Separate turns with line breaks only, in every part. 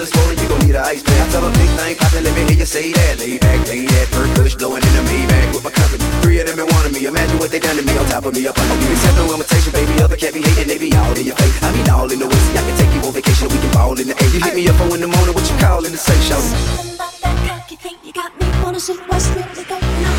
feeling swollen, you gon' need an ice pack. I tell a big thing poppin', let me hear you say that. Lay back, lay that, bird kush blowing in the Maybach with my company. 3 of them been wanting me, imagine what they done to me on top of me up under me. Accept no invitation, baby, other can't be hating, they be all in your face. I mean all in the way, see I can take you on vacation, we can ball in the A. You hit me up 4 in the morning, what you callin' to say, show?
Something about that cocky thing, you got me wanna see what's really going on.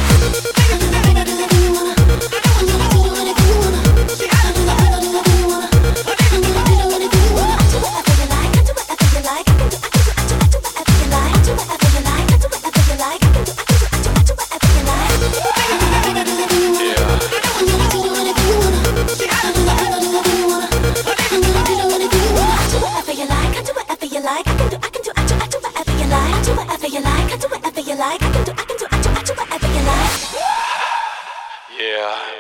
Yeah.